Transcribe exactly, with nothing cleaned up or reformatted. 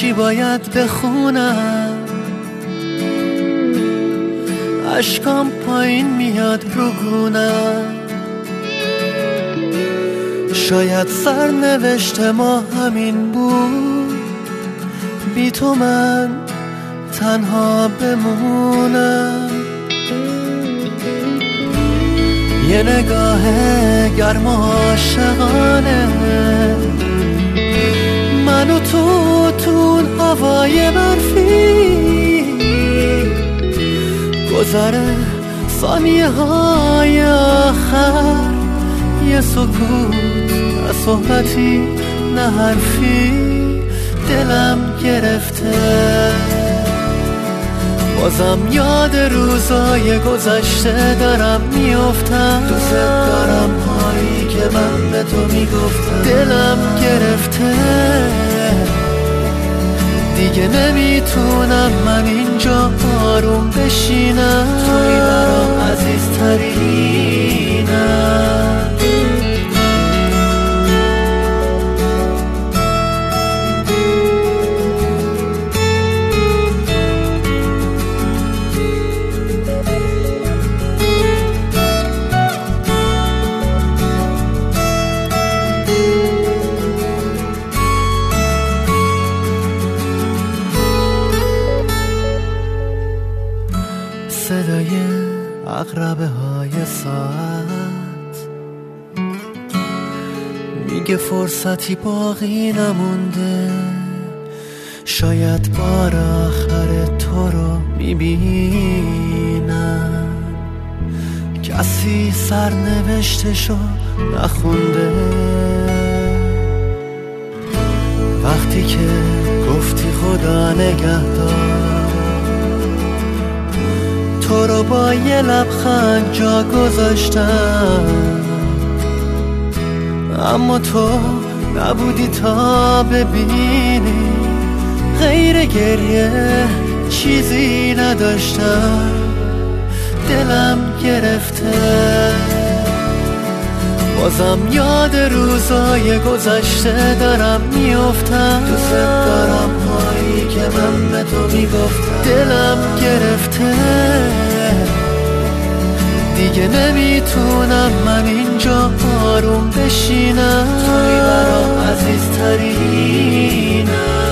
چی باید بخونم؟ اشکام پایین میاد رو گونم. شاید سرنوشت ما همین بود، بی تو من تنها بمونم. یه نگاه گرم و عاشقانه، من و تو تو هوای برفی، گذره ثانیه های آخر، یه سکوت نه صحبتی نه حرفی، دلم گرفته. بازم یاد روزای گذشته دارم میافتم، دوست دارم هایی که من به تو میگفتم. دلم گرفته دیگه، نمیتونم من اینجا آروم بشینم، توی برام عزیزترینم. صدای عقربه های ساعت میگه فرصتی باقی نمونده، شاید بار آخر تو رو میبینم. کسی سرنوشتشو نخونده، وقتی که گفتی خدا نگهدار، تو رو با یه لبخند جا گذاشتم، اما تو نبودی تا ببینی، غیر گریه چیزی نداشتم. دلم گرفته بازم یاد روزای گذشته دارم میافتم، دوست دارم هایی که من به تو میگفتم. دلم گرفته دیگه، نمیتونم من اینجا آروم بشینم، توی برام عزیزترینم.